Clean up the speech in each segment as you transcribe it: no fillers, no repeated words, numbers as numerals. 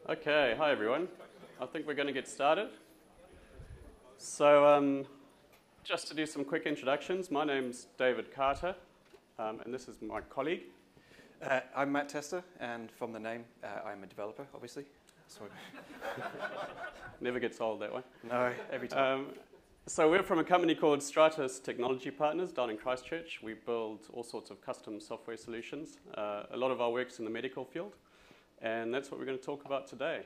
Okay, hi everyone. I think we're going to get started. So just to do some quick introductions, my name's David Carter, and this is my colleague. I'm Matt Tester, and from the name, I'm a developer, obviously. Sorry. Never gets old that way. No, every time. So we're from a company called Stratus Technology Partners down in Christchurch. We build all sorts of custom software solutions. A lot of our work's in the medical field, and that's what we're going to talk about today.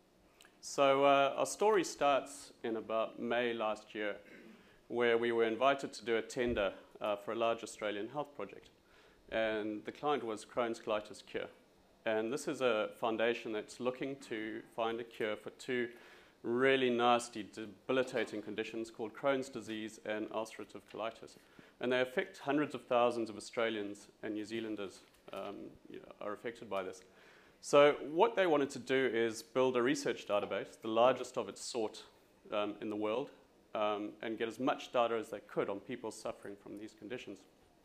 So our story starts in about May last year, where we were invited to do a tender for a large Australian health project. And the client was Crohn's colitis cure. And this is a foundation that's looking to find a cure for two really nasty, debilitating conditions called Crohn's disease and ulcerative colitis. And they affect hundreds of thousands of Australians and New Zealanders are affected by this. So what they wanted to do is build a research database, the largest of its sort in the world, and get as much data as they could on people suffering from these conditions.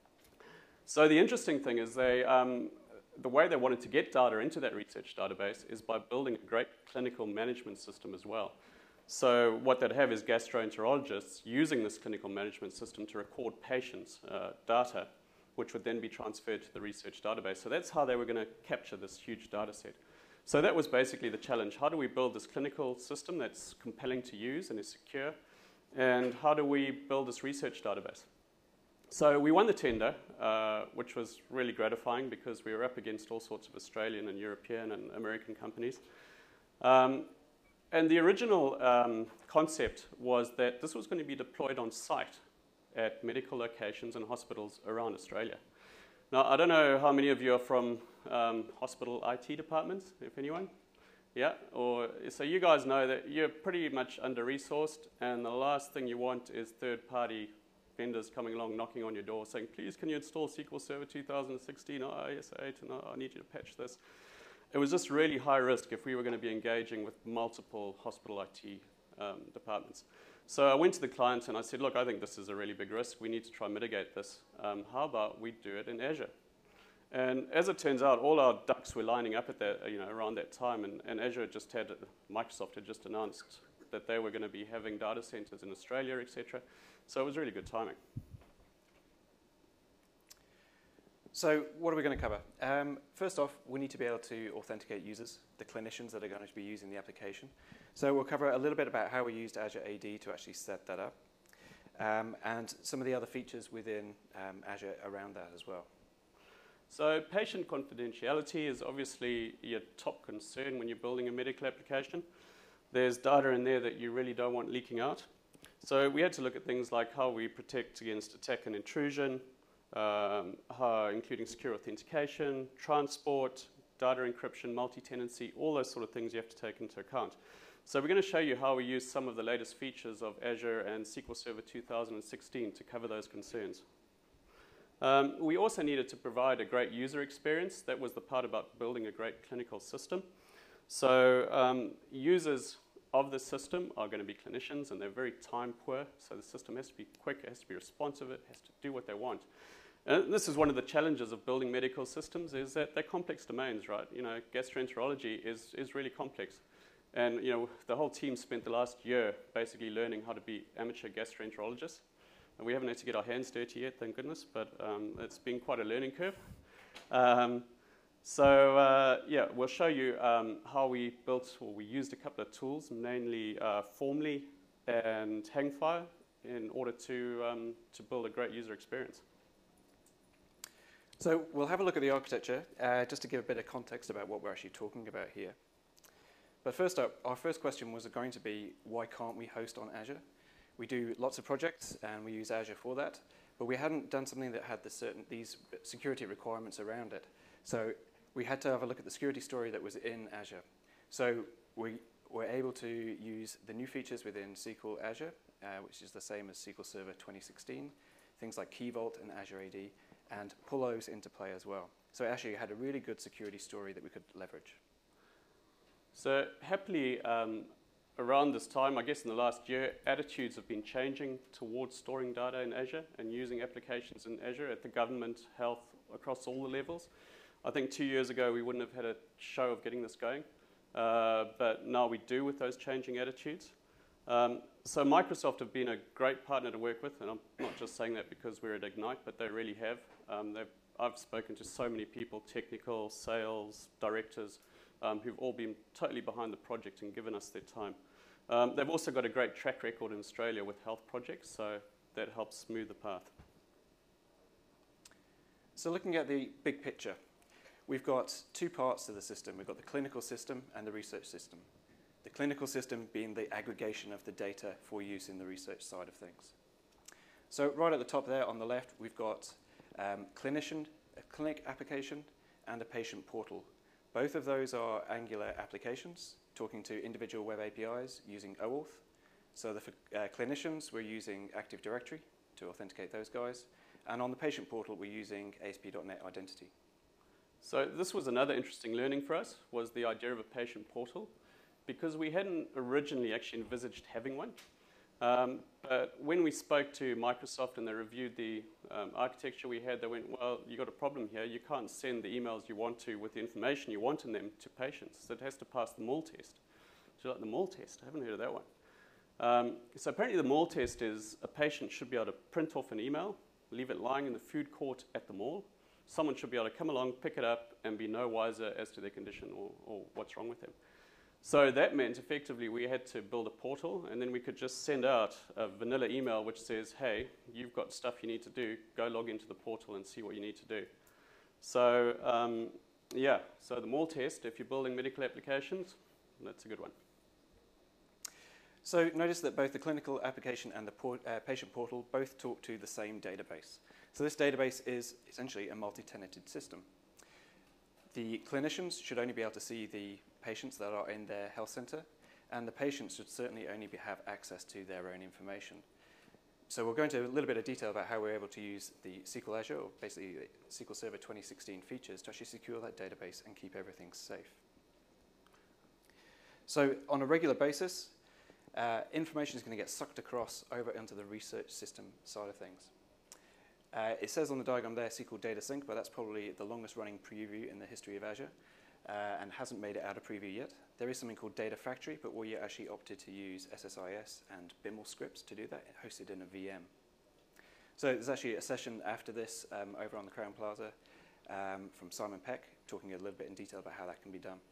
So the interesting thing is the way they wanted to get data into that research database is by building a great clinical management system as well. So what they'd have is gastroenterologists using this clinical management system to record patients' data, which would then be transferred to the research database. So that's how they were going to capture this huge data set. So that was basically the challenge. How do we build this clinical system that's compelling to use and is secure? And how do we build this research database? So we won the tender, which was really gratifying because we were up against all sorts of Australian and European and American companies. And the original concept was that this was going to be deployed on site at medical locations and hospitals around Australia. Now, I don't know how many of you are from hospital IT departments, if anyone? Yeah? So you guys know that you're pretty much under-resourced, and the last thing you want is third-party vendors coming along, knocking on your door, saying, please, can you install SQL Server 2016, IS8, and I need you to patch this. It was just really high risk if we were going to be engaging with multiple hospital IT departments. So I went to the client and I said, look, I think this is a really big risk. We need to try and mitigate this. How about we do it in Azure? And as it turns out, all our ducks were lining up at that, around that time, and Azure just had, Microsoft had just announced that they were going to be having data centers in Australia, etc. So it was really good timing. So what are we going to cover? First off, we need to be able to authenticate users, the clinicians that are going to be using the application. So we'll cover a little bit about how we used Azure AD to actually set that up, and some of the other features within Azure around that as well. So patient confidentiality is obviously your top concern when you're building a medical application. There's data in there that you really don't want leaking out. So we had to look at things like how we protect against attack and intrusion, including secure authentication, transport, data encryption, multi-tenancy, all those sort of things you have to take into account. So we're going to show you how we use some of the latest features of Azure and SQL Server 2016 to cover those concerns. We also needed to provide a great user experience. That was the part about building a great clinical system. So users of the system are going to be clinicians, and they're very time poor. So the system has to be quick, it has to be responsive, it has to do what they want. And this is one of the challenges of building medical systems, is that they're complex domains, right? Gastroenterology is really complex. And the whole team spent the last year basically learning how to be amateur gastroenterologists. And we haven't had to get our hands dirty yet, thank goodness, but it's been quite a learning curve. We'll show you how we built, or we used a couple of tools, mainly Formly and Hangfire, in order to build a great user experience. So we'll have a look at the architecture, just to give a bit of context about what we're actually talking about here. But first up, our first question was going to be, why can't we host on Azure? We do lots of projects, and we use Azure for that, but we hadn't done something that had these security requirements around it. So we had to have a look at the security story that was in Azure. So we were able to use the new features within SQL Azure, which is the same as SQL Server 2016, things like Key Vault and Azure AD, and pull those into play as well. So Azure had a really good security story that we could leverage. So happily, around this time, I guess in the last year, attitudes have been changing towards storing data in Azure and using applications in Azure at the government, health, across all the levels. I think 2 years ago, we wouldn't have had a show of getting this going. but now we do with those changing attitudes. So Microsoft have been a great partner to work with, and I'm not just saying that because we're at Ignite, but they really have. I've spoken to so many people, technical, sales, directors, who've all been totally behind the project and given us their time. They've also got a great track record in Australia with health projects, so that helps smooth the path. So looking at the big picture, we've got two parts to the system. We've got the clinical system and the research system. The clinical system being the aggregation of the data for use in the research side of things. So right at the top there on the left, we've got a clinic application and a patient portal. Both of those are Angular applications talking to individual web APIs using OAuth. So for clinicians, we're using Active Directory to authenticate those guys. And on the patient portal, we're using ASP.NET Identity. So this was another interesting learning for us, was the idea of a patient portal, because we hadn't originally actually envisaged having one. But when we spoke to Microsoft and they reviewed the architecture we had, they went, well, you've got a problem here. You can't send the emails you want to with the information you want in them to patients. So it has to pass the MAUL test. Do you like the MAUL test? I haven't heard of that one. So apparently the MAUL test is a patient should be able to print off an email, leave it lying in the food court at the mall. Someone should be able to come along, pick it up, and be no wiser as to their condition or what's wrong with them. So that meant effectively we had to build a portal, and then we could just send out a vanilla email which says, hey, you've got stuff you need to do. Go log into the portal and see what you need to do. So so the MAUL test, if you're building medical applications, that's a good one. So notice that both the clinical application and the patient portal both talk to the same database. So this database is essentially a multi-tenanted system. The clinicians should only be able to see the patients that are in their health center, and the patients should certainly only have access to their own information. So we'll go into a little bit of detail about how we're able to use the SQL Azure, or basically the SQL Server 2016 features to actually secure that database and keep everything safe. So on a regular basis, information is going to get sucked across over into the research system side of things. It says on the diagram there SQL Data Sync, but that's probably the longest running preview in the history of Azure and hasn't made it out of preview yet. There is something called Data Factory, but we actually opted to use SSIS and BIML scripts to do that, hosted in a VM. So there's actually a session after this over on the Crowne Plaza from Simon Peck, talking a little bit in detail about how that can be done.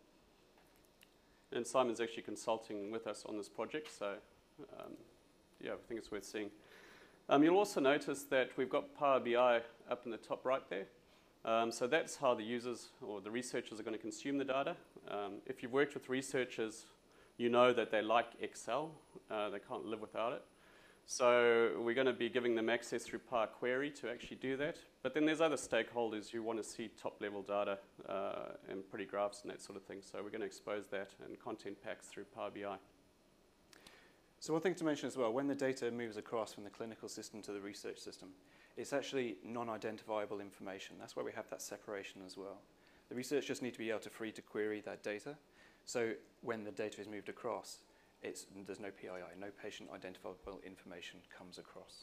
And Simon's actually consulting with us on this project, so yeah, I think it's worth seeing. You'll also notice that we've got Power BI up in the top right there. So that's how the users or the researchers are going to consume the data. If you've worked with researchers, you know that they like Excel. They can't live without it. So we're going to be giving them access through Power Query to actually do that. But then there's other stakeholders who want to see top-level data and pretty graphs and that sort of thing. So we're going to expose that and content packs through Power BI. So one thing to mention as well, when the data moves across from the clinical system to the research system, it's actually non-identifiable information. That's why we have that separation as well. The researchers need to be able to free to query that data. So when the data is moved across, there's no PII, no patient identifiable information comes across.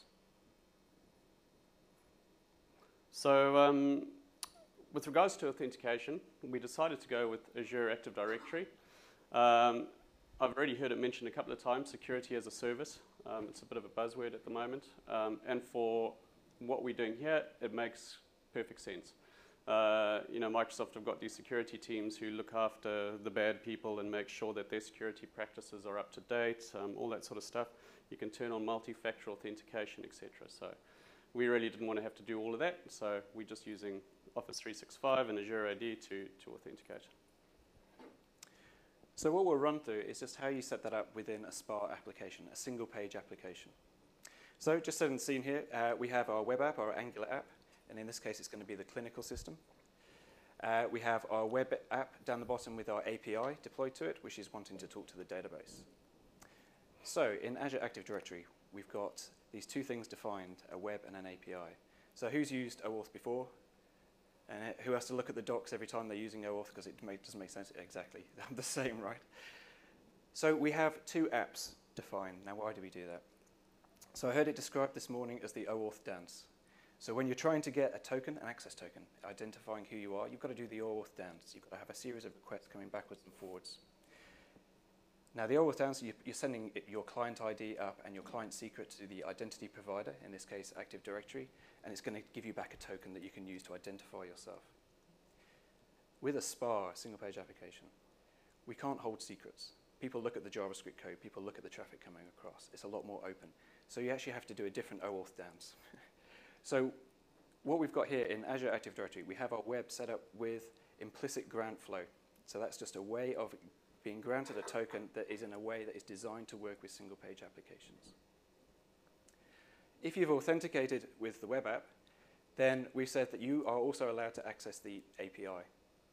So with regards to authentication, we decided to go with Azure Active Directory. I've already heard it mentioned a couple of times, security as a service. It's a bit of a buzzword at the moment. And for what we're doing here, it makes perfect sense. Microsoft have got these security teams who look after the bad people and make sure that their security practices are up to date, all that sort of stuff. You can turn on multi-factor authentication, etc. So we really didn't want to have to do all of that, so we're just using Office 365 and Azure AD to authenticate. So what we'll run through is just how you set that up within a SPA application, a single-page application. So just set and scene here, we have our web app, our Angular app, and in this case it's going to be the clinical system. We have our web app down the bottom with our API deployed to it, which is wanting to talk to the database. So in Azure Active Directory, we've got these two things defined, a web and an API. So who's used OAuth before? And who has to look at the docs every time they're using OAuth because it doesn't make sense? Exactly, they're the same, right? So we have two apps defined. Now why do we do that? So I heard it described this morning as the OAuth dance. So when you're trying to get a token, an access token, identifying who you are, you've got to do the OAuth dance. You've got to have a series of requests coming backwards and forwards. Now the OAuth dance, you're sending your client ID up and your client secret to the identity provider, in this case Active Directory, and it's going to give you back a token that you can use to identify yourself. With a SPA, a single page application, we can't hold secrets. People look at the JavaScript code, people look at the traffic coming across. It's a lot more open. So you actually have to do a different OAuth dance. So what we've got here in Azure Active Directory, we have our web set up with implicit grant flow. So that's just a way of being granted a token that is in a way that is designed to work with single page applications. If you've authenticated with the web app, then we've said that you are also allowed to access the API.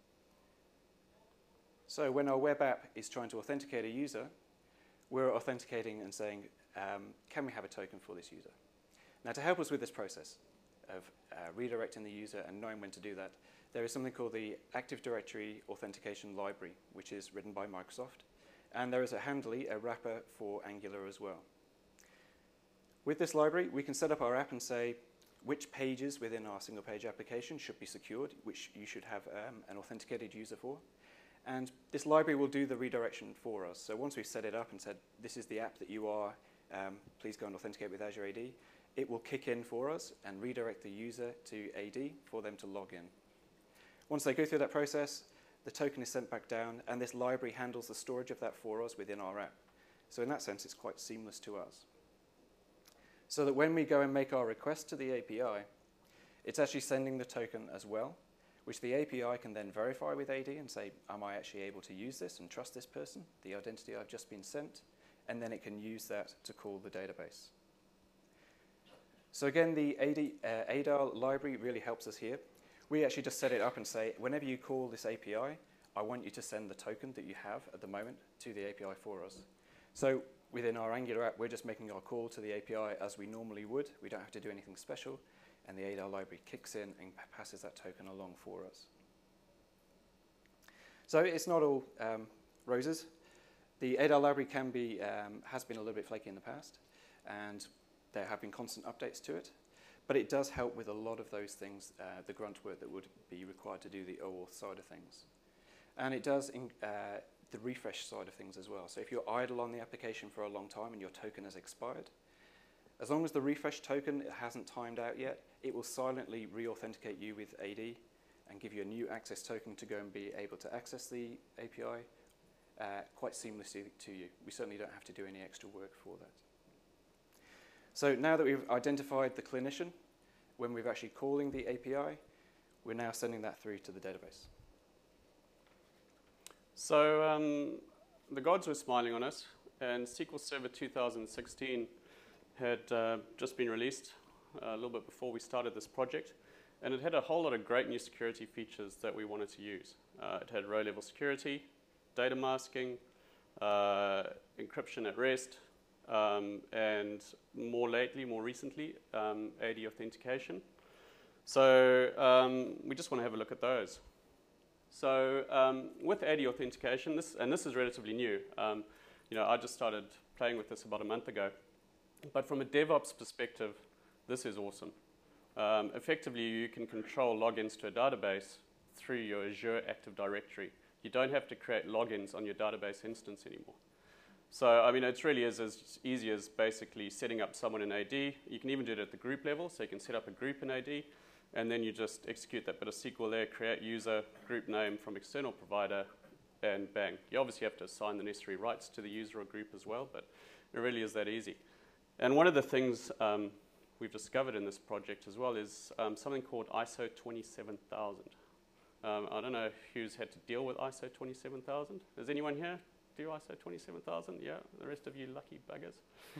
So when our web app is trying to authenticate a user, we're authenticating and saying, can we have a token for this user? Now, to help us with this process of redirecting the user and knowing when to do that, there is something called the Active Directory Authentication Library, which is written by Microsoft. And there is a Handly, a wrapper for Angular as well. With this library, we can set up our app and say which pages within our single page application should be secured, which you should have an authenticated user for. And this library will do the redirection for us. So once we've set it up and said, this is the app that you are, please go and authenticate with Azure AD, it will kick in for us and redirect the user to AD for them to log in. Once they go through that process, the token is sent back down, and this library handles the storage of that for us within our app. So in that sense, it's quite seamless to us. So that when we go and make our request to the API, it's actually sending the token as well, which the API can then verify with AD and say, am I actually able to use this and trust this person, the identity I've just been sent, and then it can use that to call the database. So again, the ADAR library really helps us here. We actually just set it up and say, whenever you call this API, I want you to send the token that you have at the moment to the API for us. So within our Angular app, we're just making our call to the API as we normally would. We don't have to do anything special. And the ADAR library kicks in and passes that token along for us. So it's not all roses. The ADAR library has been a little bit flaky in the past, and there have been constant updates to it. But it does help with a lot of those things, the grunt work that would be required to do the OAuth side of things. And it does the refresh side of things as well. So if you're idle on the application for a long time and your token has expired, as long as the refresh token hasn't timed out yet, it will silently re-authenticate you with AD and give you a new access token to go and be able to access the API quite seamlessly to you. We certainly don't have to do any extra work for that. So now that we've identified the clinician, when we're actually calling the API, we're now sending that through to the database. So the gods were smiling on us, and SQL Server 2016 had just been released a little bit before we started this project, and it had a whole lot of great new security features that we wanted to use. It had row-level security, data masking, encryption at rest, and more recently, AD authentication. So we just want to have a look at those. So with AD authentication, this is relatively new. I just started playing with this about a month ago. But from a DevOps perspective, this is awesome. Effectively, you can control logins to a database through your Azure Active Directory. You don't have to create logins on your database instance anymore. So, I mean, it really is as easy as basically setting up someone in AD. You can even do it at the group level, so you can set up a group in AD, and then you just execute that bit of SQL there, create user, group name from external provider, and bang. You obviously have to assign the necessary rights to the user or group as well, but it really is that easy. And one of the things we've discovered in this project as well is something called ISO 27000. I don't know who's had to deal with ISO 27000. Does anyone here do ISO 27000? Yeah, the rest of you lucky buggers.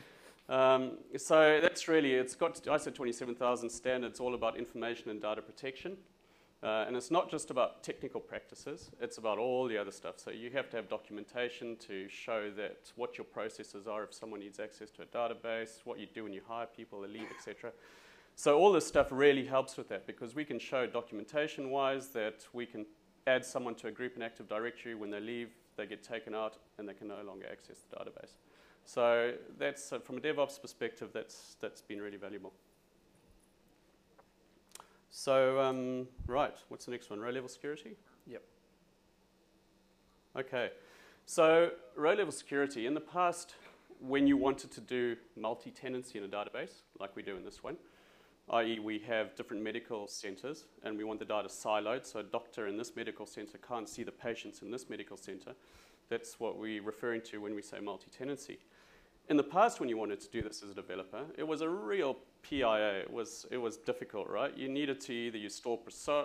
So that's really, it's got ISO 27000 standards all about information and data protection. And it's not just about technical practices, it's about all the other stuff. So you have to have documentation to show that what your processes are if someone needs access to a database, what you do when you hire people, they leave, etc. So all this stuff really helps with that, because we can show documentation-wise that we can add someone to a group in Active Directory. When they leave, they get taken out and they can no longer access the database. So that's, from a DevOps perspective, that's been really valuable. So, right, what's the next one? Row level security? Yep. Okay, so row level security. In the past, when you wanted to do multi-tenancy in a database, like we do in this one, i.e. we have different medical centers and we want the data siloed, so a doctor in this medical center can't see the patients in this medical center. That's what we're referring to when we say multi-tenancy. In the past, when you wanted to do this as a developer, it was a real PIA. It was difficult, right? You needed to either use stored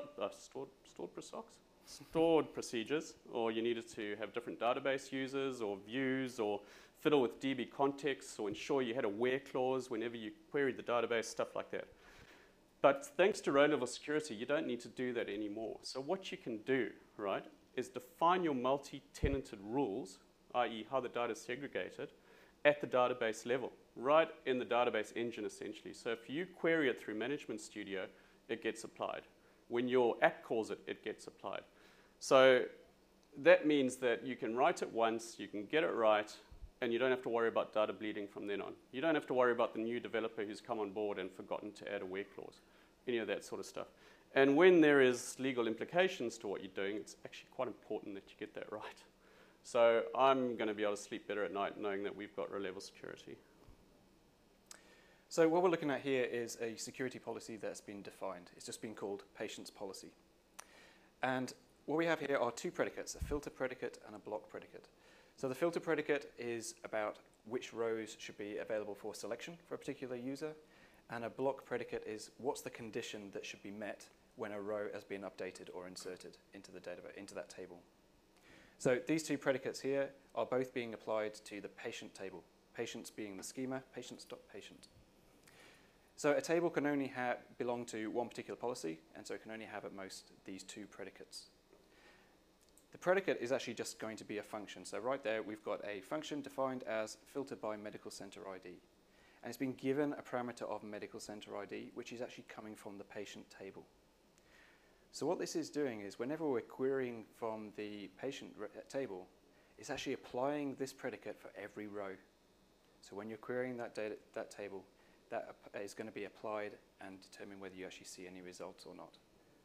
procedures, or you needed to have different database users or views, or fiddle with DB contexts, or ensure you had a where clause whenever you queried the database, stuff like that. But thanks to row-level security, you don't need to do that anymore. So what you can do, right, is define your multi-tenanted rules, i.e. how the data is segregated, at the database level, right in the database engine, essentially. So if you query it through Management Studio, it gets applied. When your app calls it, it gets applied. So that means that you can write it once, you can get it right, and you don't have to worry about data bleeding from then on. You don't have to worry about the new developer who's come on board and forgotten to add a where clause, any of that sort of stuff. And when there is legal implications to what you're doing, it's actually quite important that you get that right. So I'm going to be able to sleep better at night knowing that we've got row-level security. So what we're looking at here is a security policy that's been defined. It's just been called patient's policy. And what we have here are two predicates, a filter predicate and a block predicate. So the filter predicate is about which rows should be available for selection for a particular user, and a block predicate is what's the condition that should be met when a row has been updated or inserted into the database, into that table. So these two predicates here are both being applied to the patient table, patients being the schema, patients.patient. So a table can only belong to one particular policy, and so it can only have at most these two predicates. The predicate is actually just going to be a function. So right there, we've got a function defined as filtered by medical center ID. And it's been given a parameter of medical center ID, which is actually coming from the patient table. So what this is doing is whenever we're querying from the patient table, it's actually applying this predicate for every row. So when you're querying that table, that is going to be applied and determine whether you actually see any results or not.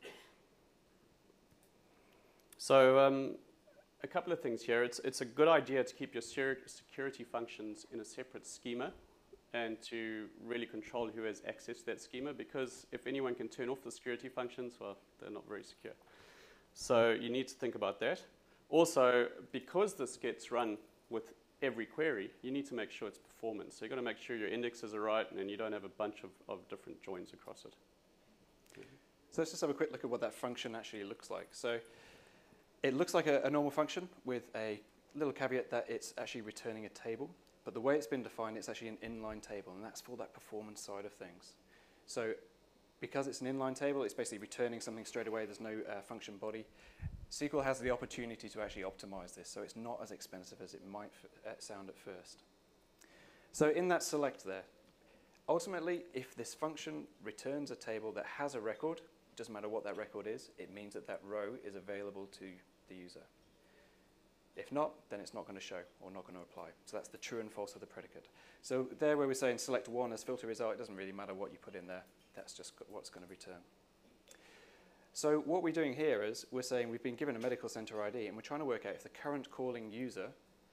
So a couple of things here. It's a good idea to keep your security functions in a separate schema and to really control who has access to that schema, because if anyone can turn off the security functions, well, they're not very secure. So you need to think about that. Also, because this gets run with every query, you need to make sure it's performance. So you've got to make sure your indexes are right and you don't have a bunch of different joins across it. So let's just have a quick look at what that function actually looks like. So it looks like a normal function with a little caveat that it's actually returning a table. But the way it's been defined, it's actually an inline table, and that's for that performance side of things. So because it's an inline table, it's basically returning something straight away. There's no function body. SQL has the opportunity to actually optimize this, so it's not as expensive as it might sound at first. So in that select there, ultimately, if this function returns a table that has a record, it doesn't matter what that record is, it means that that row is available to the user. If not, then it's not going to show or not going to apply. So that's the true and false of the predicate. So there where we're saying select one as filter result, it doesn't really matter what you put in there. That's just what's going to return. So what we're doing here is we're saying we've been given a medical center ID, and we're trying to work out if the current calling user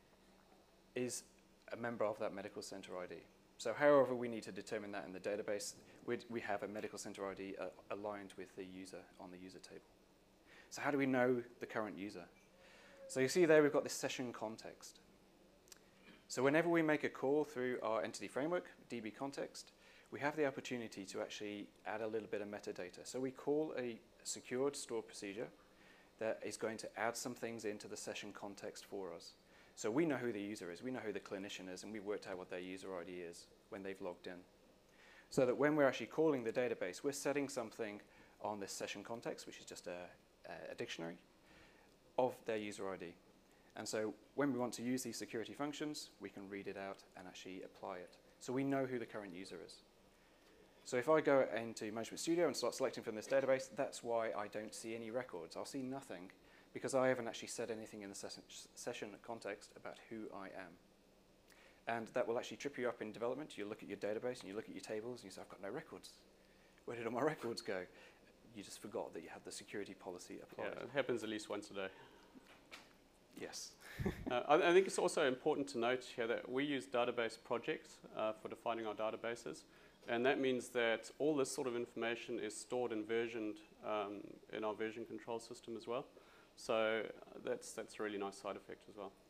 is a member of that medical center ID. So however we need to determine that in the database, we have a medical center ID aligned with the user on the user table. So how do we know the current user? So you see there we've got this session context. So whenever we make a call through our entity framework, DB context, we have the opportunity to actually add a little bit of metadata. So we call a secured stored procedure that is going to add some things into the session context for us. So we know who the user is, we know who the clinician is, and we've worked out what their user ID is when they've logged in. So that when we're actually calling the database, we're setting something on this session context, which is just a dictionary, of their user ID. And so when we want to use these security functions, we can read it out and actually apply it. So we know who the current user is. So if I go into Management Studio and start selecting from this database, that's why I don't see any records. I'll see nothing because I haven't actually said anything in the session context about who I am. And that will actually trip you up in development. You look at your database and you look at your tables and you say, I've got no records. Where did all my records go? you just forgot that you had the security policy applied. Yeah, it happens at least once a day. Yes. I think it's also important to note here that we use database projects for defining our databases. And that means that all this sort of information is stored and versioned in our version control system as well. So that's a really nice side effect as well.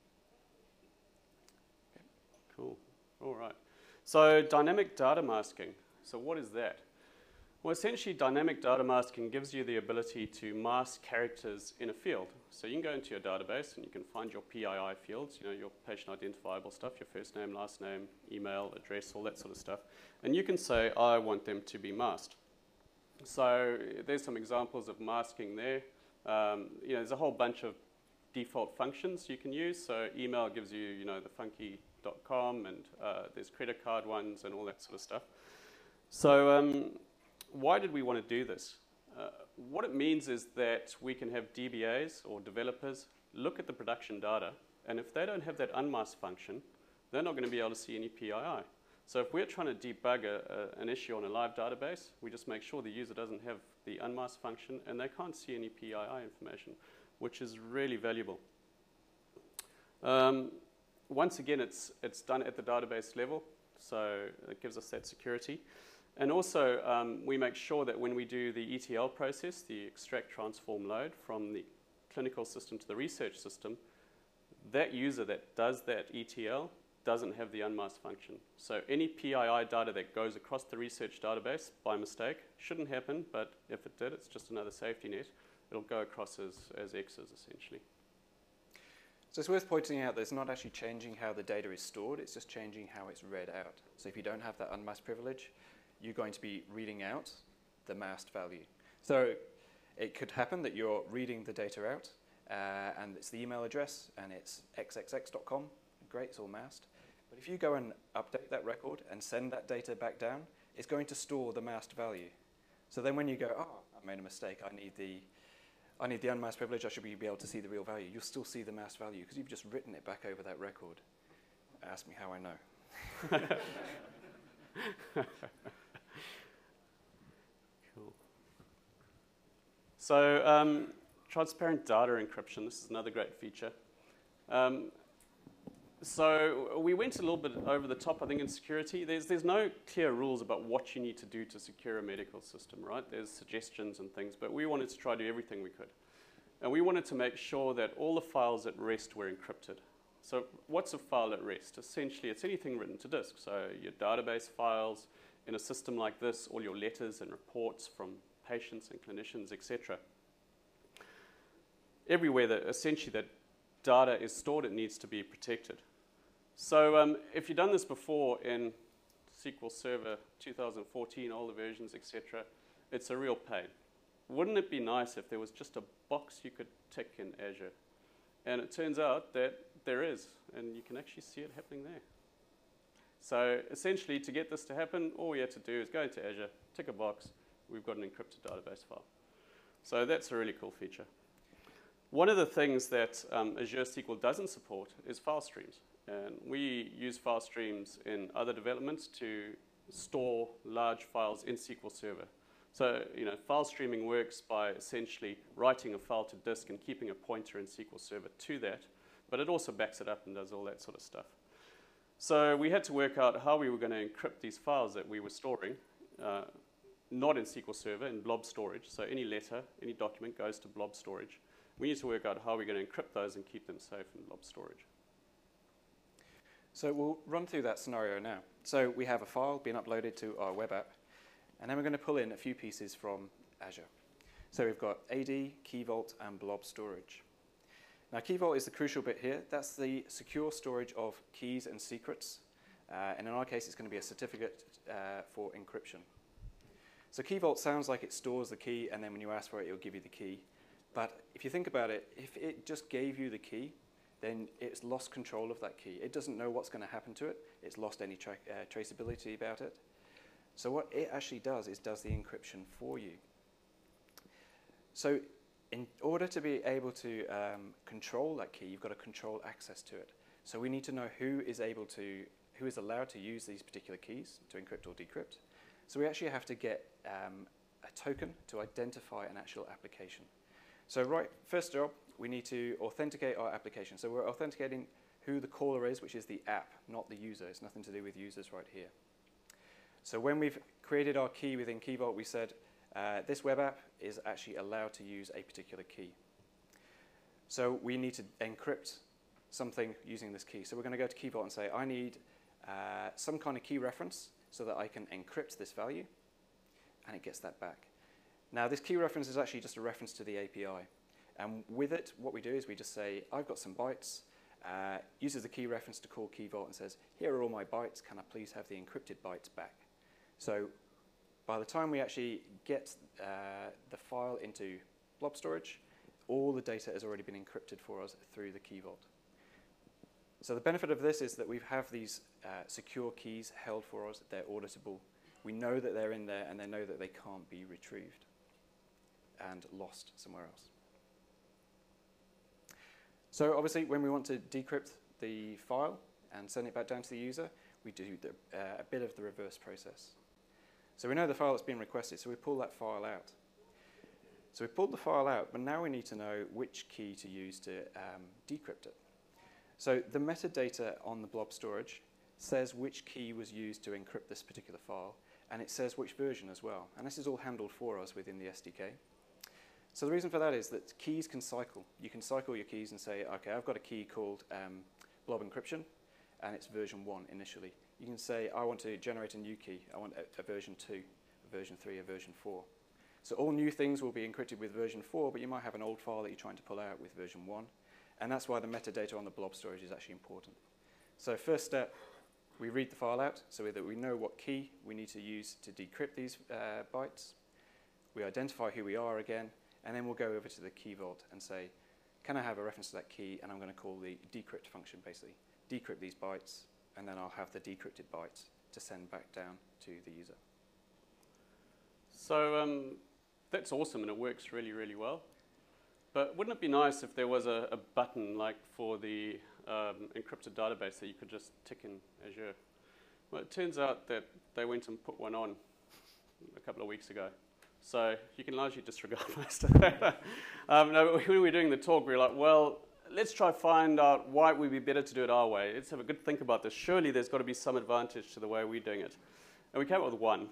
Okay. Cool. All right. So dynamic data masking. So what is that? Well, essentially, dynamic data masking gives you the ability to mask characters in a field. So you can go into your database and you can find your PII fields, you know, your patient identifiable stuff, your first name, last name, email, address, all that sort of stuff. And you can say, I want them to be masked. So there's some examples of masking there. You know, there's a whole bunch of default functions you can use. So email gives you, you know, the funky.com, and there's credit card ones and all that sort of stuff. So why did we want to do this? What it means is that we can have DBAs or developers look at the production data, and if they don't have that unmask function, they're not going to be able to see any PII. So if we're trying to debug an issue on a live database, we just make sure the user doesn't have the unmask function and they can't see any PII information, which is really valuable. Once again, it's done at the database level, so it gives us that security. And also, we make sure that when we do the ETL process, the extract, transform, load from the clinical system to the research system, that user that does that ETL doesn't have the unmask function. So any PII data that goes across the research database by mistake shouldn't happen, but if it did, it's just another safety net. It'll go across as X's, essentially. So it's worth pointing out that it's not actually changing how the data is stored, it's just changing how it's read out. So if you don't have that unmasked privilege, you're going to be reading out the masked value. So it could happen that you're reading the data out, and it's the email address, and it's xxx.com. Great, it's all masked. But if you go and update that record and send that data back down, it's going to store the masked value. So then when you go, oh, I made a mistake, I need the unmasked privilege, I should be able to see the real value, you'll still see the masked value because you've just written it back over that record. Ask me how I know. Cool. So transparent data encryption, this is another great feature. So we went a little bit over the top, I think, in security. There's no clear rules about what you need to do to secure a medical system, right? There's suggestions and things, but we wanted to try to do everything we could. And we wanted to make sure that all the files at rest were encrypted. So what's a file at rest? Essentially, it's anything written to disk. So your database files in a system like this, all your letters and reports from patients and clinicians, etc. Everywhere that essentially that data is stored, it needs to be protected. So if you've done this before in SQL Server 2014, older versions, etc., it's a real pain. Wouldn't it be nice if there was just a box you could tick in Azure? And it turns out that there is, and you can actually see it happening there. So essentially, to get this to happen, all we had to do is go into Azure, tick a box, we've got an encrypted database file. So that's a really cool feature. One of the things that Azure SQL doesn't support is file streams. And we use file streams in other developments to store large files in SQL Server. So, you know, file streaming works by essentially writing a file to disk and keeping a pointer in SQL Server to that, but it also backs it up and does all that sort of stuff. So we had to work out how we were going to encrypt these files that we were storing, not in SQL Server, in blob storage. So any letter, any document goes to blob storage. We need to work out how we're going to encrypt those and keep them safe in blob storage. So we'll run through that scenario now. So we have a file being uploaded to our web app, and then we're going to pull in a few pieces from Azure. So we've got AD, Key Vault, and blob storage. Now Key Vault is the crucial bit here. That's the secure storage of keys and secrets. And in our case, it's going to be a certificate for encryption. So Key Vault sounds like it stores the key, and then when you ask for it, it'll give you the key. But if you think about it, if it just gave you the key, then it's lost control of that key. It doesn't know what's going to happen to it. It's lost any traceability about it. So what it actually does is does the encryption for you. So in order to be able to control that key, you've got to control access to it. So we need to know who is allowed to use these particular keys to encrypt or decrypt. So we actually have to get a token to identify an actual application. So first job, we need to authenticate our application. So we're authenticating who the caller is, which is the app, not the user. It's nothing to do with users right here. So when we've created our key within Key Vault, we said this web app is actually allowed to use a particular key. So we need to encrypt something using this key. So we're going to go to Key Vault and say, I need some kind of key reference so that I can encrypt this value, and it gets that back. Now, this key reference is actually just a reference to the API. And with it, what we do is we just say, I've got some bytes, uses the key reference to call Key Vault and says, here are all my bytes, can I please have the encrypted bytes back? So by the time we actually get the file into blob storage, all the data has already been encrypted for us through the Key Vault. So the benefit of this is that we have these secure keys held for us. They're auditable. We know that they're in there, and they know that they can't be retrieved and lost somewhere else. So obviously, when we want to decrypt the file and send it back down to the user, we do a bit of the reverse process. So we know the file that's been requested, so we pull that file out. So we pulled the file out, but now we need to know which key to use to decrypt it. So the metadata on the blob storage says which key was used to encrypt this particular file, and it says which version as well. And this is all handled for us within the SDK. So the reason for that is that keys can cycle. You can cycle your keys and say, okay, I've got a key called blob encryption, and it's version 1 initially. You can say, I want to generate a new key. I want a version 2, a version 3, a version 4. So all new things will be encrypted with version 4, but you might have an old file that you're trying to pull out with version 1. And that's why the metadata on the blob storage is actually important. So first step, we read the file out so that we know what key we need to use to decrypt these bytes. We identify who we are again, and then we'll go over to the Key Vault and say, can I have a reference to that key? And I'm going to call the decrypt function, basically. Decrypt these bytes, and then I'll have the decrypted bytes to send back down to the user. So that's awesome, and it works really, really well. But wouldn't it be nice if there was a button like for the encrypted database that you could just tick in Azure? Well, it turns out that they went and put one on a couple of weeks ago. So you can largely disregard most of that. No, when we were doing the talk, we were like, well, let's try to find out why it would be better to do it our way. Let's have a good think about this. Surely there's got to be some advantage to the way we're doing it. And we came up with one,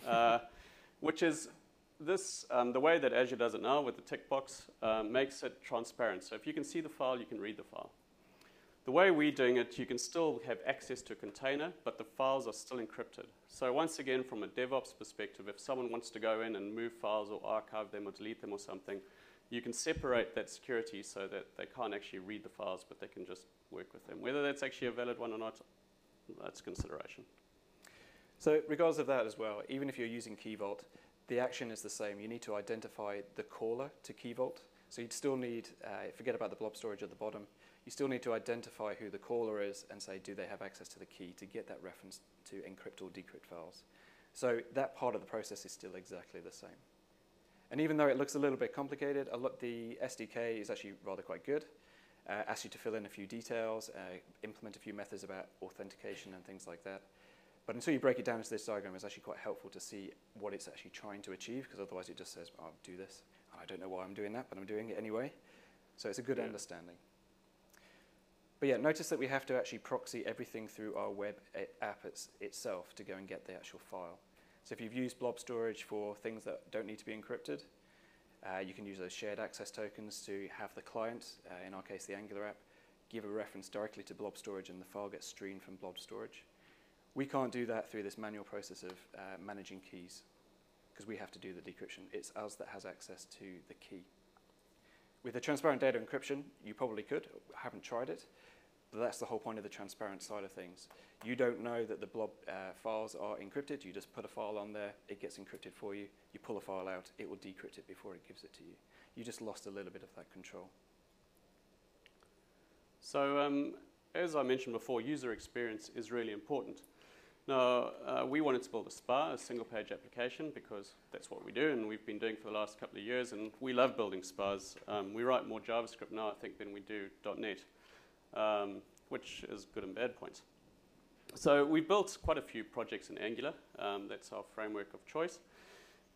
which is this, the way that Azure does it now with the tick box makes it transparent. So if you can see the file, you can read the file. The way we're doing it, you can still have access to a container, but the files are still encrypted. So once again, from a DevOps perspective, if someone wants to go in and move files or archive them or delete them or something, you can separate that security so that they can't actually read the files, but they can just work with them. Whether that's actually a valid one or not, that's consideration. So regardless of that as well, even if you're using Key Vault, the action is the same. You need to identify the caller to Key Vault. So you'd still need, forget about the blob storage at the bottom, you still need to identify who the caller is and say, do they have access to the key to get that reference to encrypt or decrypt files. So that part of the process is still exactly the same. And even though it looks a little bit complicated, the SDK is actually rather quite good. Asks you to fill in a few details, implement a few methods about authentication and things like that. But until you break it down into this diagram, it's actually quite helpful to see what it's actually trying to achieve, because otherwise it just says, I'll do this. I don't know why I'm doing that, but I'm doing it anyway. So it's a good understanding. But yeah, notice that we have to actually proxy everything through our web app itself to go and get the actual file. So if you've used blob storage for things that don't need to be encrypted, you can use those shared access tokens to have the client, in our case the Angular app, give a reference directly to blob storage and the file gets streamed from blob storage. We can't do that through this manual process of managing keys, because we have to do the decryption. It's us that has access to the key. With the transparent data encryption, you probably could. I haven't tried it, but that's the whole point of the transparent side of things. You don't know that the blob files are encrypted. You just put a file on there, it gets encrypted for you. You pull a file out, it will decrypt it before it gives it to you. You just lost a little bit of that control. So as I mentioned before, user experience is really important. Now, we wanted to build a SPA, a single-page application, because that's what we do, and we've been doing for the last couple of years, and we love building SPAs. We write more JavaScript now, I think, than we do .NET, which is good and bad points. So we built quite a few projects in Angular. That's our framework of choice.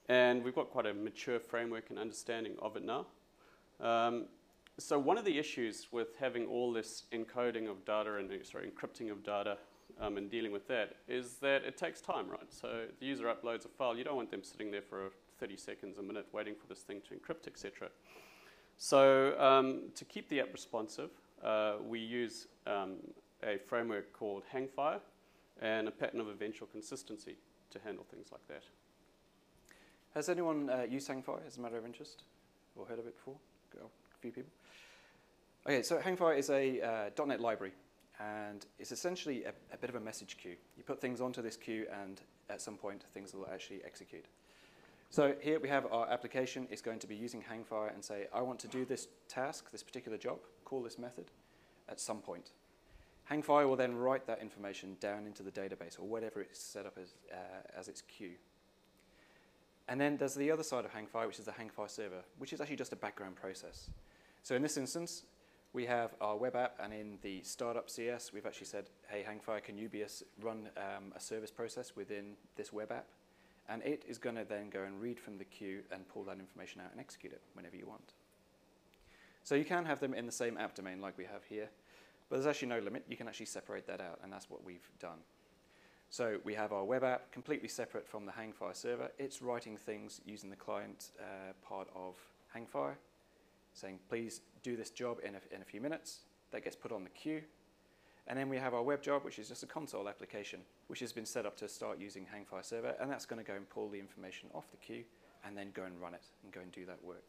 And we've got quite a mature framework and understanding of it now. So one of the issues with having all this encoding of data and encrypting of data and dealing with that is that it takes time, right? So the user uploads a file. You don't want them sitting there for 30 seconds, a minute, waiting for this thing to encrypt, etc. So to keep the app responsive, we use a framework called Hangfire and a pattern of eventual consistency to handle things like that. Has anyone used Hangfire as a matter of interest or heard of it before? A few people. Okay, so Hangfire is a .NET library, and it's essentially a bit of a message queue. You put things onto this queue, and at some point, things will actually execute. So here we have our application. It's going to be using Hangfire and say, I want to do this task, this particular job, call this method at some point. Hangfire will then write that information down into the database or whatever it's set up as its queue. And then there's the other side of Hangfire, which is the Hangfire server, which is actually just a background process. So in this instance, we have our web app, and in the startup CS, we've actually said, hey, Hangfire, can you run a service process within this web app? And it is going to then go and read from the queue and pull that information out and execute it whenever you want. So you can have them in the same app domain like we have here, but there's actually no limit. You can actually separate that out, and that's what we've done. So we have our web app completely separate from the Hangfire server. It's writing things using the client part of Hangfire, saying, please do this job in a few minutes. That gets put on the queue. And then we have our web job, which is just a console application, which has been set up to start using Hangfire server, and that's going to go and pull the information off the queue and then go and run it and go and do that work.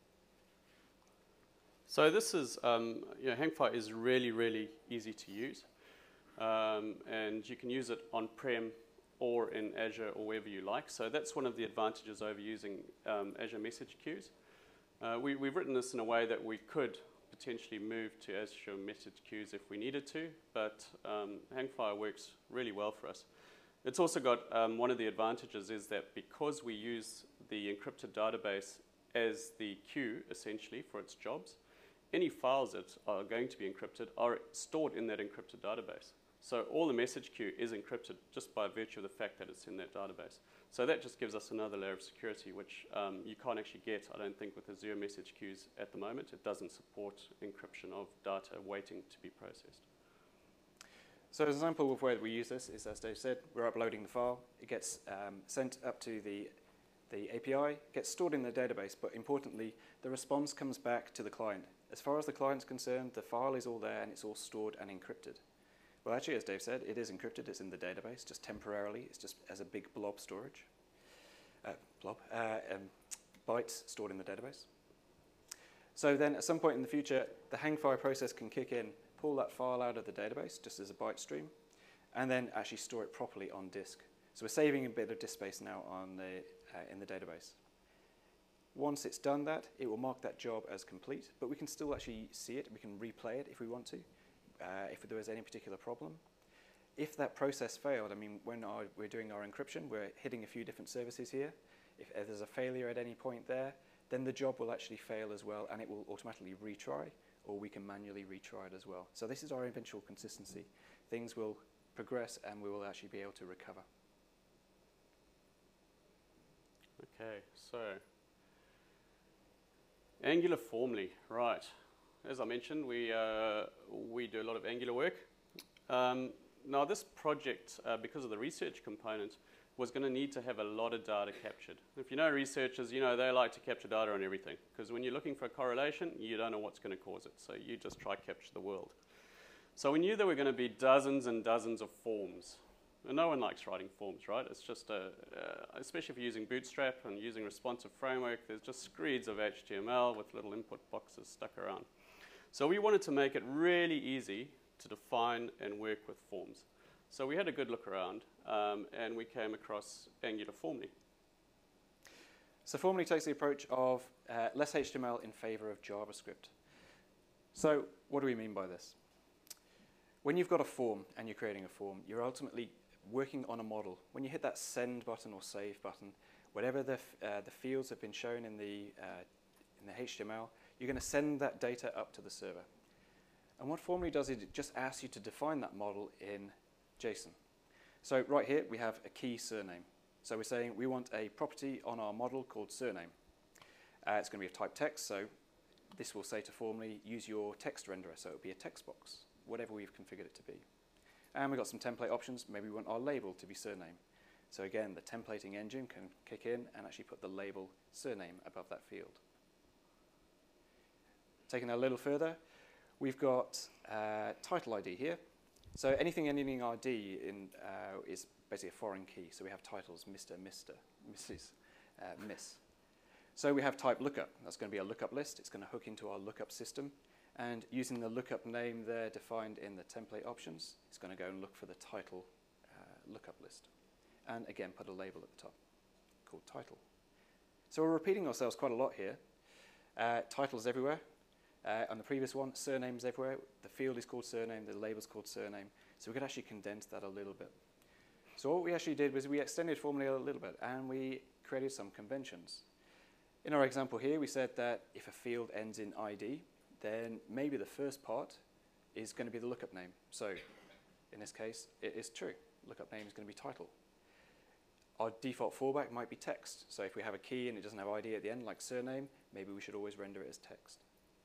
So this is, Hangfire is really, really easy to use. And you can use it on-prem or in Azure or wherever you like. So that's one of the advantages over using Azure message queues. We've written this in a way that we could potentially move to Azure message queues if we needed to, but Hangfire works really well for us. It's also got one of the advantages is that because we use the encrypted database as the queue essentially for its jobs, any files that are going to be encrypted are stored in that encrypted database. So all the message queue is encrypted just by virtue of the fact that it's in that database. So that just gives us another layer of security, which you can't actually get, I don't think, with Azure message queues at the moment. It doesn't support encryption of data waiting to be processed. So an example of where we use this is, as Dave said, we're uploading the file. It gets sent up to the API, gets stored in the database, but importantly, the response comes back to the client. As far as the client's concerned, the file is all there and it's all stored and encrypted. Well, actually, as Dave said, it is encrypted. It's in the database, just temporarily. It's just as a big blob storage. Bytes stored in the database. So then at some point in the future, the Hangfire process can kick in, pull that file out of the database, just as a byte stream, and then actually store it properly on disk. So we're saving a bit of disk space now in the database. Once it's done that, it will mark that job as complete, but we can still actually see it. We can replay it if we want to. If there was any particular problem. If that process failed, I mean, when we're doing our encryption, we're hitting a few different services here. If there's a failure at any point there, then the job will actually fail as well, and it will automatically retry, or we can manually retry it as well. So this is our eventual consistency. Things will progress, and we will actually be able to recover. Okay, so Angular formally, right. As I mentioned, we do a lot of Angular work. Now this project, because of the research component, was going to need to have a lot of data captured. If you know researchers, you know they like to capture data on everything, because when you're looking for a correlation, you don't know what's going to cause it, so you just try to capture the world. So we knew there were going to be dozens and dozens of forms. And no one likes writing forms, right? It's just, especially if you're using Bootstrap and using responsive framework, there's just screeds of HTML with little input boxes stuck around. So we wanted to make it really easy to define and work with forms. So we had a good look around, and we came across Angular Formally. So Formally takes the approach of less HTML in favor of JavaScript. So what do we mean by this? When you've got a form and you're creating a form, you're ultimately working on a model. When you hit that send button or save button, whatever the fields have been shown in the HTML, you're going to send that data up to the server. And what Formally does is it just asks you to define that model in JSON. So right here, we have a key surname. So we're saying we want a property on our model called surname. It's going to be of type text, so this will say to formally use your text renderer, so it will be a text box, whatever we've configured it to be. And we've got some template options. Maybe we want our label to be surname. So again, the templating engine can kick in and actually put the label surname above that field. Taking it a little further, we've got title ID here. So anything ending ID is basically a foreign key. So we have titles, Mr., Mr., Mrs., Miss. So we have type lookup. That's going to be a lookup list. It's going to hook into our lookup system. And using the lookup name there defined in the template options, it's going to go and look for the title lookup list. And again, put a label at the top called title. So we're repeating ourselves quite a lot here. Titles everywhere. On the previous one, surnames everywhere. The field is called surname, the label's called surname. So we could actually condense that a little bit. So what we actually did was we extended formally a little bit and we created some conventions. In our example here, we said that if a field ends in ID, then maybe the first part is going to be the lookup name. So in this case, it is true. Lookup name is going to be title. Our default fallback might be text. So if we have a key and it doesn't have ID at the end, like surname, maybe we should always render it as text.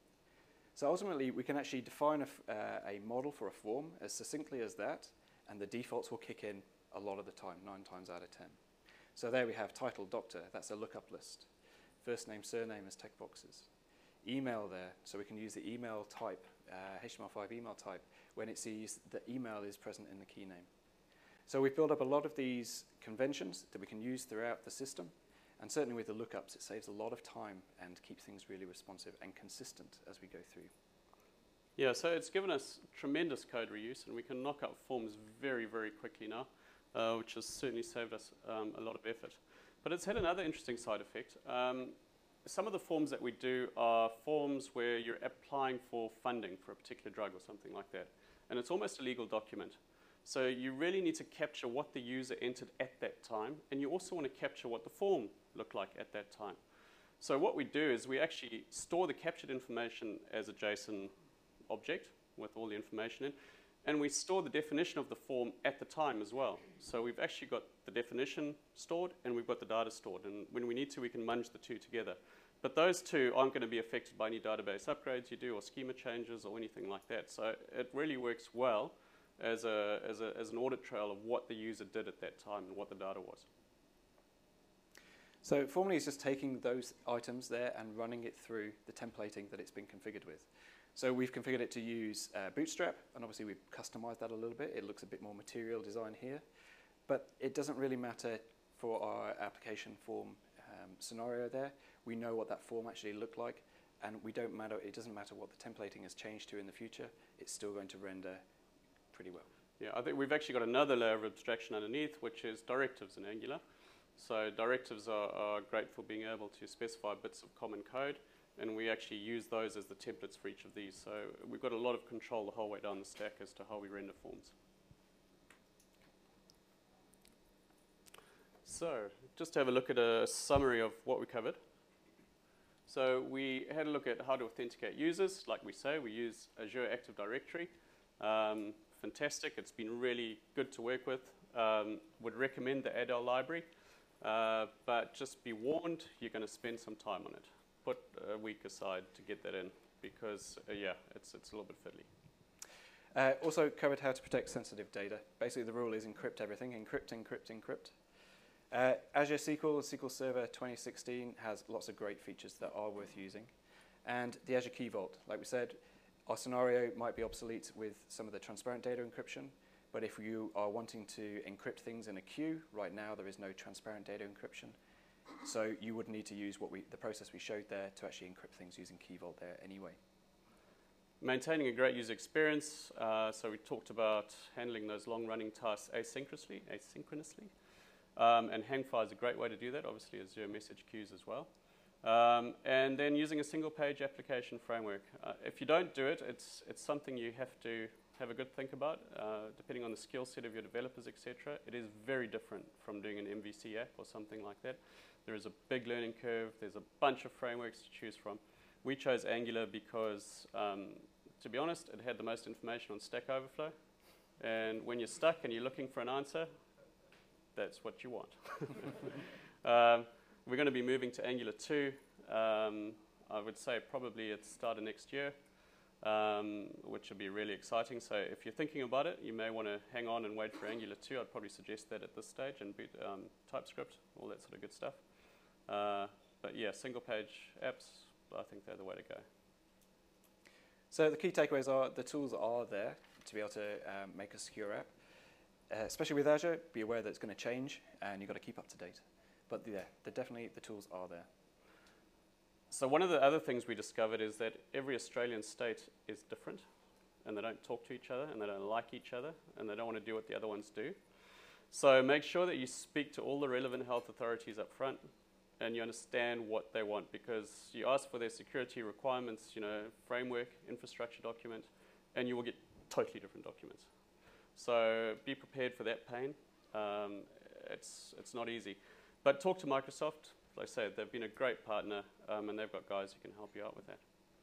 So ultimately, we can actually define a model for a form as succinctly as that, and the defaults will kick in a lot of the time, 9 times out of 10. So there we have title, doctor, that's a lookup list. First name, surname as text boxes. Email there, so we can use the email type, HTML5 email type, when it sees the email is present in the key name. So we've built up a lot of these conventions that we can use throughout the system, and certainly with the lookups, it saves a lot of time and keeps things really responsive and consistent as we go through. Yeah, so it's given us tremendous code reuse, and we can knock out forms very, very quickly now, which has certainly saved us a lot of effort. But it's had another interesting side effect. Some of the forms that we do are forms where you're applying for funding for a particular drug or something like that. And it's almost a legal document. So you really need to capture what the user entered at that time, and you also want to capture what the form looked like at that time. So what we do is we actually store the captured information as a JSON object with all the information in, and we store the definition of the form at the time as well. So we've actually got the definition stored and we've got the data stored, and when we need to, we can munge the two together. But those two aren't going to be affected by any database upgrades you do or schema changes or anything like that. So it really works well as an audit trail of what the user did at that time and what the data was. So formally is just taking those items there and running it through the templating that it's been configured with. So we've configured it to use Bootstrap, and obviously we've customized that a little bit. It looks a bit more material design here, but it doesn't really matter for our application form scenario there. We know what that form actually looked like, and it doesn't matter what the templating has changed to in the future. It's still going to render pretty well. Yeah, I think we've actually got another layer of abstraction underneath, which is directives in Angular. So directives are great for being able to specify bits of common code, and we actually use those as the templates for each of these. So we've got a lot of control the whole way down the stack as to how we render forms. So just to have a look at a summary of what we covered. So we had a look at how to authenticate users. Like we say, we use Azure Active Directory. Fantastic. It's been really good to work with. Would recommend the Adele library. But just be warned, you're going to spend some time on it. Put a week aside to get that in because, yeah, it's a little bit fiddly. Also covered how to protect sensitive data. Basically, the rule is encrypt everything. Encrypt, encrypt, encrypt. Azure SQL Server 2016 has lots of great features that are worth using. And the Azure Key Vault, like we said, our scenario might be obsolete with some of the transparent data encryption, but if you are wanting to encrypt things in a queue, right now there is no transparent data encryption. So you would need to use the process we showed there to actually encrypt things using Key Vault there anyway. Maintaining a great user experience. So we talked about handling those long-running tasks asynchronously. And Hangfire is a great way to do that, obviously Azure message queues as well. And then using a single-page application framework. If you don't do it, it's something you have to have a good think about, depending on the skill set of your developers, etc. It is very different from doing an MVC app or something like that. There is a big learning curve. There's a bunch of frameworks to choose from. We chose Angular because, to be honest, it had the most information on Stack Overflow. And when you're stuck and you're looking for an answer, that's what you want. We're going to be moving to Angular 2. I would say probably at the start of next year, which will be really exciting. So if you're thinking about it, you may want to hang on and wait for Angular 2. I'd probably suggest that at this stage, and boot TypeScript, all that sort of good stuff. But yeah, single-page apps, I think they're the way to go. So the key takeaways are the tools are there to be able to make a secure app. Especially with Azure, be aware that it's going to change, and you've got to keep up to date. But yeah, definitely the tools are there. So one of the other things we discovered is that every Australian state is different, and they don't talk to each other, and they don't like each other, and they don't want to do what the other ones do. So make sure that you speak to all the relevant health authorities up front, and you understand what they want, because you ask for their security requirements, framework, infrastructure document, and you will get totally different documents. So be prepared for that pain. It's not easy. But talk to Microsoft. Like I said, they've been a great partner, and they've got guys who can help you out with that.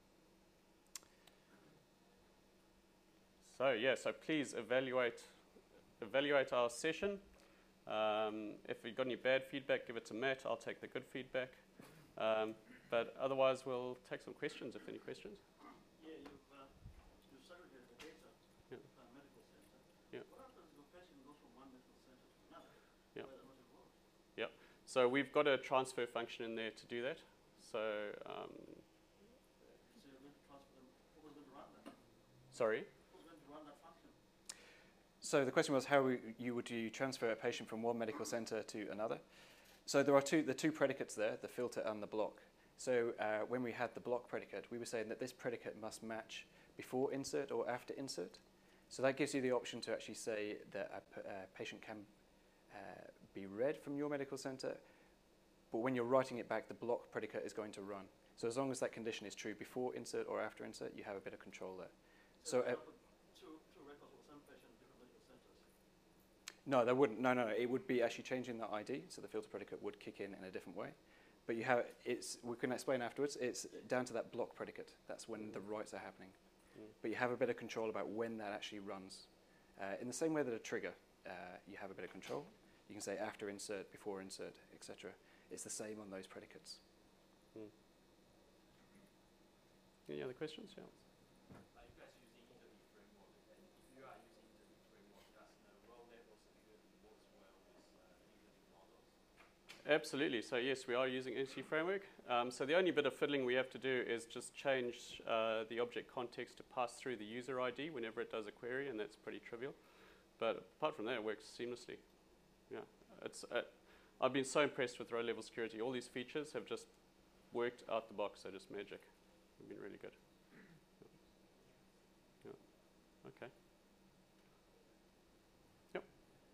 So please evaluate our session. If you've got any bad feedback, give it to Matt. I'll take the good feedback. But otherwise, we'll take some questions, if any questions. Yeah, you've segregated the data from a medical center. Yeah. What happens if a patient goes from one medical center to another? Yeah. Where they're not involved? Yeah. So we've got a transfer function in there to do that. So, So you're going to transfer them. Who's going to run that? sorry? Who's going to run that function? So the question was how would you transfer a patient from one medical center to another? So there are the two predicates there, the filter and the block. So when we had the block predicate, we were saying that this predicate must match before insert or after insert. So that gives you the option to actually say that a patient can be read from your medical center, but when you're writing it back, the block predicate is going to run. So as long as that condition is true before insert or after insert, you have a bit of control there. So two records of the same patient in different medical centers. no, there wouldn't. No. It would be actually changing the ID, so the filter predicate would kick in a different way. But you have we can explain afterwards. It's down to that block predicate. That's when the writes are happening. But you have a bit of control about when that actually runs. In the same way that a trigger, you have a bit of control. You can say after insert, before insert, etc. It's the same on those predicates. Any other questions? Yeah. Are you guys using interview framework? And if you are using interview framework, does the row-level security works well with interview models? Absolutely. So yes, we are using Entity Framework. So the only bit of fiddling we have to do is just change the object context to pass through the user ID whenever it does a query, and that's pretty trivial. But apart from that, it works seamlessly. Yeah, I've been so impressed with row-level security. All these features have just worked out the box. They're just magic. They've been really good. Yeah. Okay. Yep.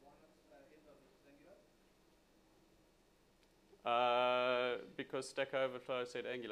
Because Stack Overflow said Angular.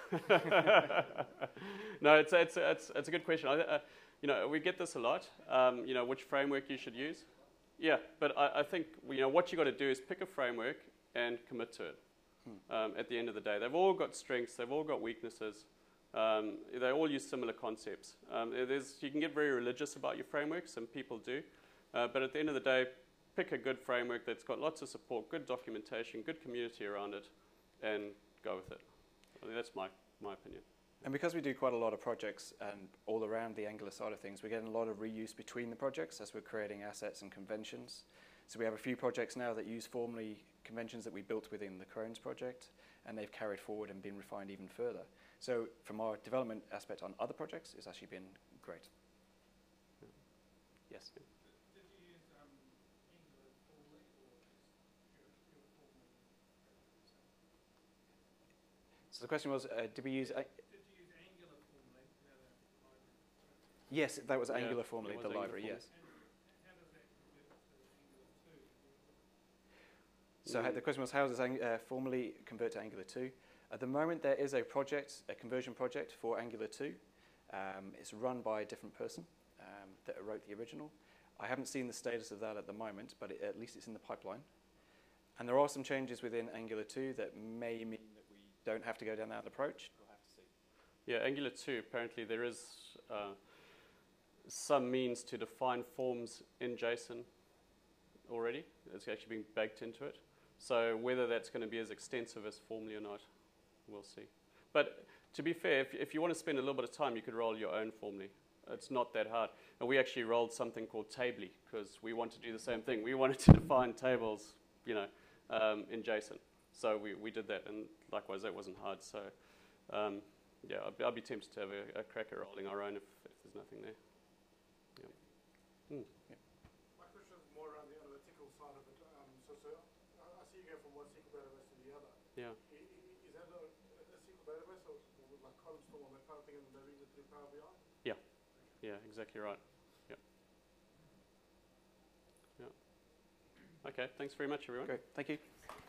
No, it's a good question. We get this a lot. Which framework you should use. Yeah, but I think what you got to do is pick a framework and commit to it. At the end of the day, they've all got strengths. They've all got weaknesses. They all use similar concepts. You can get very religious about your frameworks, and people do. But at the end of the day, pick a good framework that's got lots of support, good documentation, good community around it, and go with it. I think that's my opinion. And because we do quite a lot of projects and all around the Angular side of things, we're getting a lot of reuse between the projects as we're creating assets and conventions. So we have a few projects now that use formally conventions that we built within the Crohn's project, and they've carried forward and been refined even further. So from our development aspect on other projects, it's actually been great. Yes? Did you use Angular formally or just pure formally? So the question was, did we use... Did you use Angular formally? Yes, that was Yeah, Angular formally, it the was Angular library, formally. yes. And how does that compare to Angular 2? So the question was, how does formally convert to Angular 2? At the moment, there is a conversion project for Angular 2. It's run by a different person that wrote the original. I haven't seen the status of that at the moment, but at least it's in the pipeline. And there are some changes within Angular 2 that may mean that we don't have to go down that approach. We'll have to see. Yeah, Angular 2, apparently there is some means to define forms in JSON already. It's actually been baked into it. So whether that's going to be as extensive as Formally or not, we'll see. But to be fair, if you want to spend a little bit of time, you could roll your own Formally. It's not that hard. And we actually rolled something called Tably because we want to do the same thing. We wanted to define tables, you know, in JSON. So we did that, and likewise, that wasn't hard. So yeah, I'd be tempted to have a crack at rolling our own if there's nothing there. Yeah. My question is more around the analytical side of it. So I see you go from one SQL database to the other. Yeah. Is that a SQL database or like column store and that kind of thing, and then read it through Power BI? Yeah, exactly right. Yeah. Okay, thanks very much, everyone. Great, thank you.